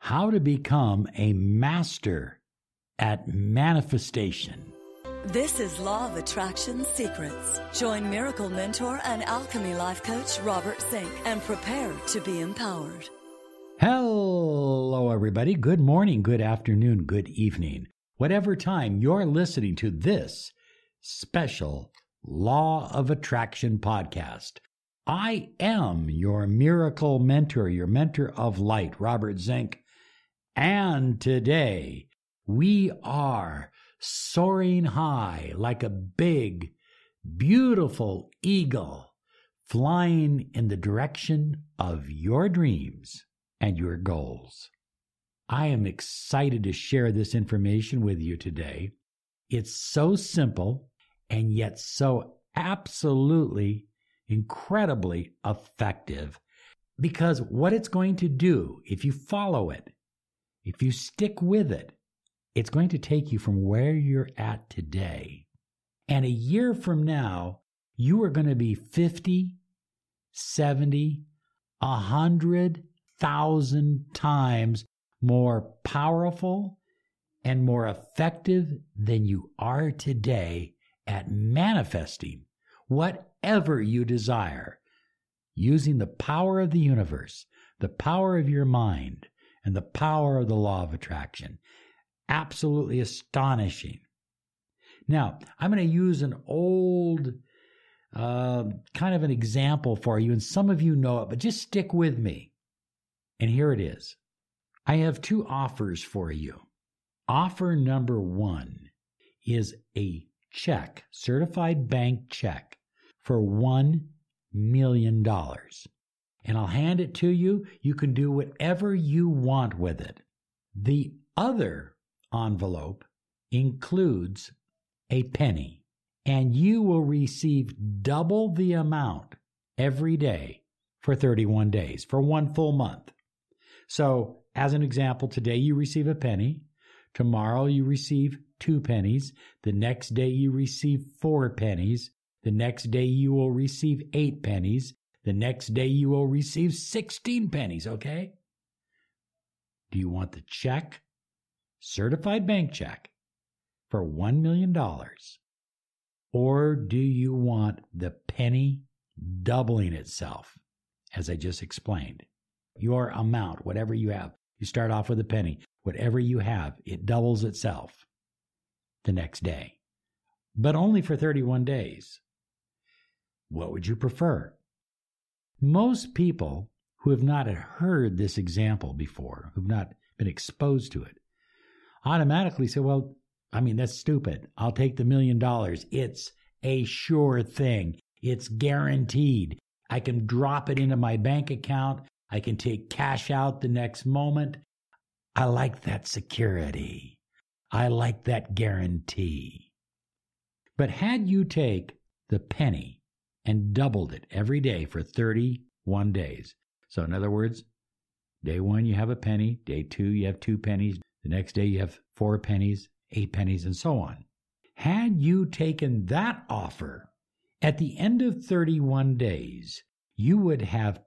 how to become a master at manifestation. This is Law of Attraction Secrets. Join Miracle Mentor and Alchemy Life Coach Robert Zink and prepare to be empowered. Hello, everybody. Good morning, good afternoon, good evening. Whatever time you're listening to this special Law of Attraction podcast. I am your miracle mentor, your mentor of light, Robert Zink. And today we are soaring high like a big, beautiful eagle, flying in the direction of your dreams and your goals. I am excited to share this information with you today. It's so simple and yet so absolutely, incredibly effective, because what it's going to do, if you follow it, if you stick with it, it's going to take you from where you're at today. And a year from now, you are going to be 50, 70, 100,000 times more powerful and more effective than you are today at manifesting whatever you desire, using the power of the universe, the power of your mind, and the power of the law of attraction. Absolutely astonishing. Now, I'm going to use an old kind of an example for you, and some of you know it, but just stick with me. And here it is. I have two offers for you. Offer number one is a check, certified bank check for $1 million. And I'll hand it to you. You can do whatever you want with it. The other envelope includes a penny, and you will receive double the amount every day for 31 days, for one full month. So, as an example, today you receive a penny. Tomorrow you receive 2 pennies. The next day you receive 4 pennies. The next day you will receive 8 pennies. The next day you will receive 16 pennies, okay? Do you want the check? Certified bank check for $1 million? Or do you want the penny doubling itself, as I just explained? Your amount, whatever you have. You start off with a penny. Whatever you have, it doubles itself the next day. But only for 31 days. What would you prefer? Most people who have not heard this example before, who've not been exposed to it, automatically say, well, that's stupid. I'll take the $1 million. It's a sure thing. It's guaranteed. I can drop it into my bank account. I can take cash out the next moment. I like that security. I like that guarantee. But had you take the penny and doubled it every day for 31 days. So in other words, day 1 you have a penny, day 2 you have 2 pennies, the next day you have 4 pennies, 8 pennies, and so on. Had you taken that offer, at the end of 31 days, you would have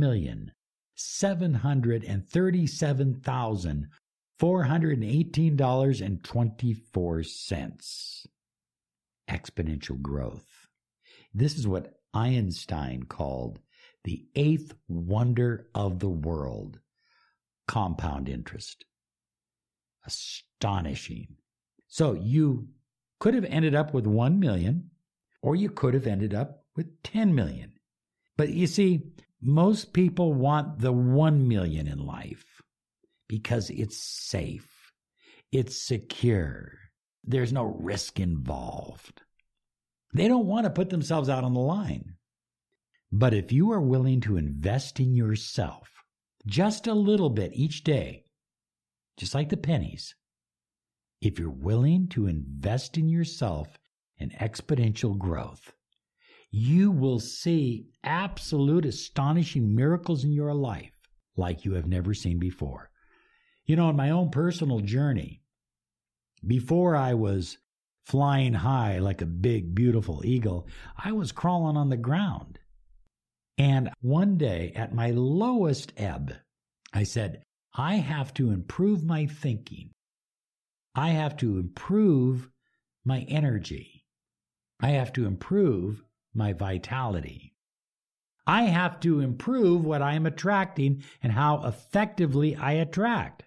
$10,737,418.24. Exponential growth. This is what Einstein called the 8th wonder of the world, compound interest. Astonishing. So you could have ended up with 1 million, or you could have ended up with 10 million. But you see, most people want the 1 million in life because it's safe, it's secure, there's no risk involved. They don't want to put themselves out on the line. But if you are willing to invest in yourself just a little bit each day, just like the pennies, if you're willing to invest in yourself in exponential growth, you will see absolute astonishing miracles in your life like you have never seen before. In my own personal journey, before I was flying high like a big, beautiful eagle, I was crawling on the ground. And one day, at my lowest ebb, I said, I have to improve my thinking. I have to improve my energy. I have to improve my vitality. I have to improve what I am attracting and how effectively I attract.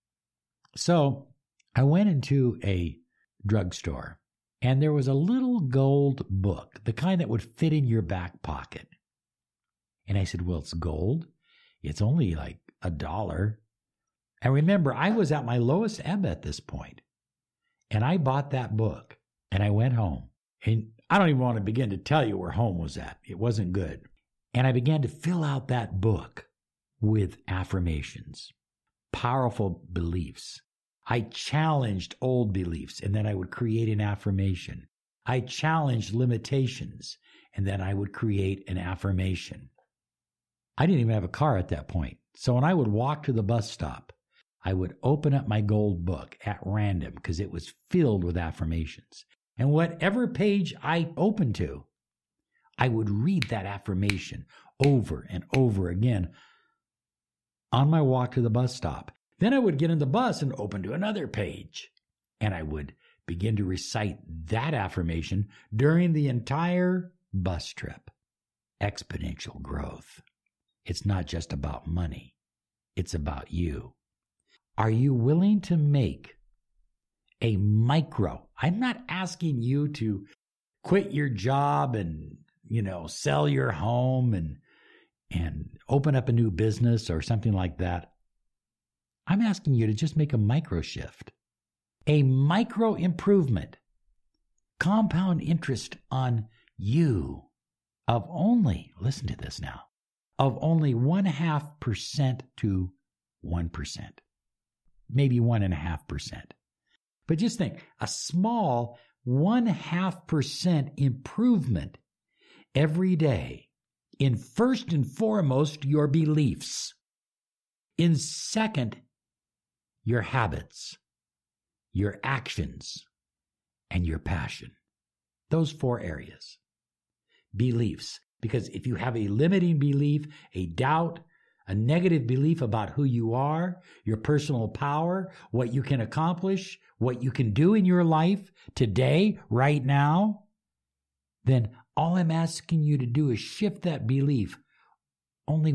So I went into a drugstore, and there was a little gold book, the kind that would fit in your back pocket. And I said, well, it's gold. It's only like $1. And remember, I was at my lowest ebb at this point. And I bought that book, and I went home. And I don't even want to begin to tell you where home was at. It wasn't good. And I began to fill out that book with affirmations, powerful beliefs. I challenged old beliefs, and then I would create an affirmation. I challenged limitations, and then I would create an affirmation. I didn't even have a car at that point. So when I would walk to the bus stop, I would open up my gold book at random because it was filled with affirmations. And whatever page I opened to, I would read that affirmation over and over again on my walk to the bus stop. Then I would get in the bus and open to another page, and I would begin to recite that affirmation during the entire bus trip. Exponential growth. It's not just about money. It's about you. Are you willing to make a micro? I'm not asking you to quit your job and, sell your home and open up a new business or something like that. I'm asking you to just make a micro shift, a micro improvement, compound interest on you of only, listen to this now, of only 0.5% to 1%, maybe 1.5%. But just think, a small 0.5% improvement every day in first and foremost your beliefs, in second your habits, your actions, and your passion. Those 4 areas. Beliefs. Because if you have a limiting belief, a doubt, a negative belief about who you are, your personal power, what you can accomplish, what you can do in your life today, right now, then all I'm asking you to do is shift that belief only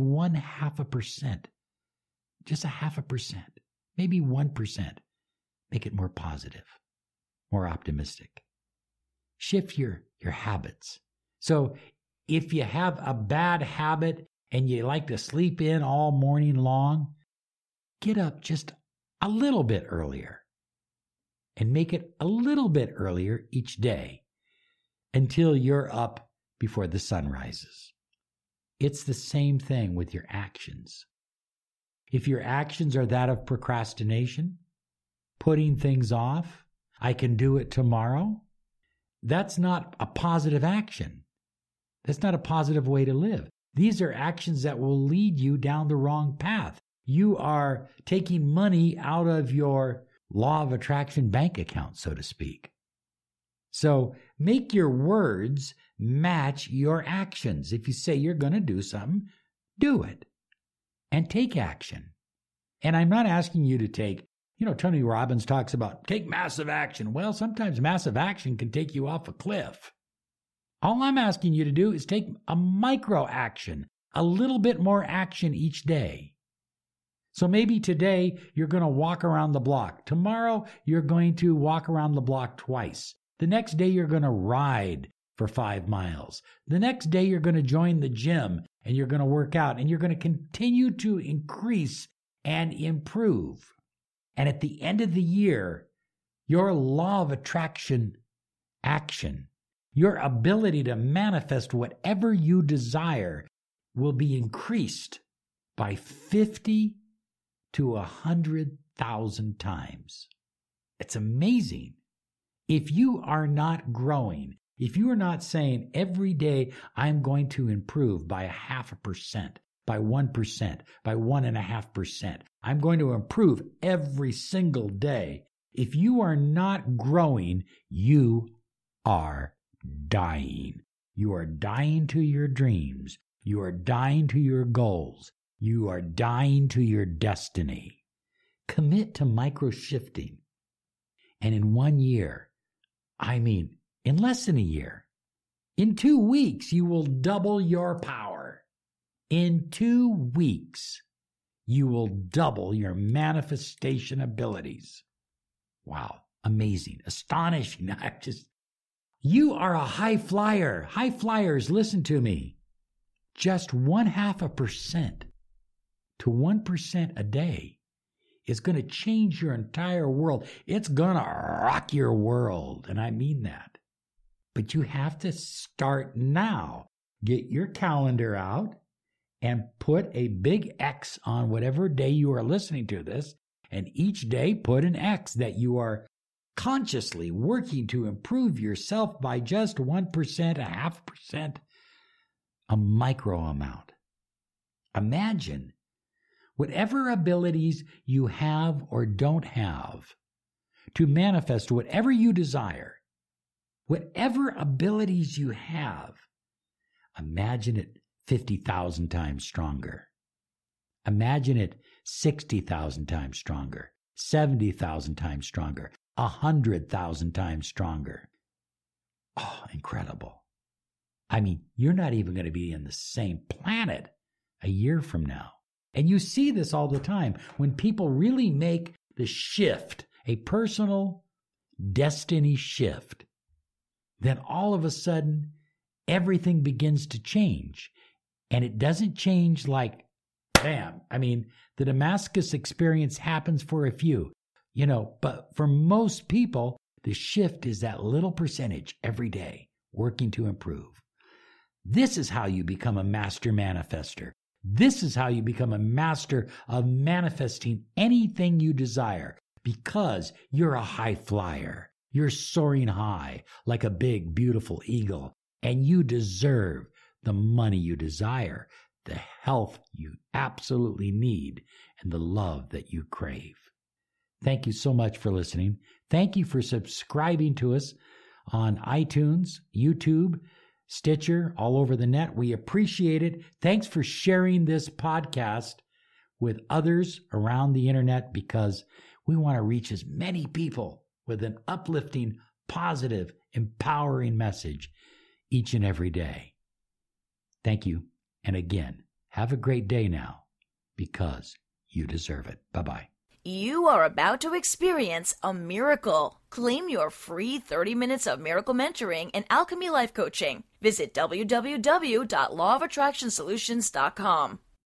0.5%, just 0.5%. Maybe 1%. Make it more positive, more optimistic. Shift your habits. So if you have a bad habit and you like to sleep in all morning long, get up just a little bit earlier and make it a little bit earlier each day until you're up before the sun rises. It's the same thing with your actions. If your actions are that of procrastination, putting things off, I can do it tomorrow, that's not a positive action. That's not a positive way to live. These are actions that will lead you down the wrong path. You are taking money out of your law of attraction bank account, so to speak. So make your words match your actions. If you say you're going to do something, do it and take action. And I'm not asking you to take, Tony Robbins talks about take massive action. Well, sometimes massive action can take you off a cliff. All I'm asking you to do is take a micro action, a little bit more action each day. So maybe today you're going to walk around the block. Tomorrow you're going to walk around the block twice. The next day you're going to ride for 5 miles. The next day you're going to join the gym and you're going to work out and you're going to continue to increase and improve. And at the end of the year, your law of attraction action, your ability to manifest whatever you desire will be increased by 50 to 100,000 times. It's amazing. If you are not growing, if you are not saying every day I'm going to improve by 0.5%, by 1%, by 1.5%, I'm going to improve every single day. If you are not growing, you are dying. You are dying to your dreams. You are dying to your goals. You are dying to your destiny. Commit to micro-shifting. And in 1 year, in less than a year, in 2 weeks, you will double your power. In 2 weeks, you will double your manifestation abilities. Wow, amazing, astonishing. You are a high flyer. High flyers, listen to me. Just 0.5% to 1% a day is going to change your entire world. It's going to rock your world, and I mean that. But you have to start now. Get your calendar out and put a big X on whatever day you are listening to this, and each day put an X that you are consciously working to improve yourself by just 1%, 0.5%, a micro amount. Imagine whatever abilities you have or don't have to manifest whatever you desire, whatever abilities you have, imagine it 50,000 times stronger. Imagine it 60,000 times stronger, 70,000 times stronger, 100,000 times stronger. Oh, incredible. You're not even going to be in the same planet a year from now. And you see this all the time when people really make the shift, a personal destiny shift, then all of a sudden everything begins to change. And it doesn't change like, bam. The Damascus experience happens for a few, but for most people, the shift is that little percentage every day working to improve. This is how you become a master manifester. This is how you become a master of manifesting anything you desire, because you're a high flyer. You're soaring high like a big, beautiful eagle, and you deserve the money you desire, the health you absolutely need, and the love that you crave. Thank you so much for listening. Thank you for subscribing to us on iTunes, YouTube, Stitcher, all over the net. We appreciate it. Thanks for sharing this podcast with others around the internet, because we want to reach as many people with an uplifting, positive, empowering message each and every day. Thank you. And again, have a great day now, because you deserve it. Bye-bye. You are about to experience a miracle. Claim your free 30 minutes of miracle mentoring and Alchemy Life Coaching. Visit www.lawofattractionsolutions.com.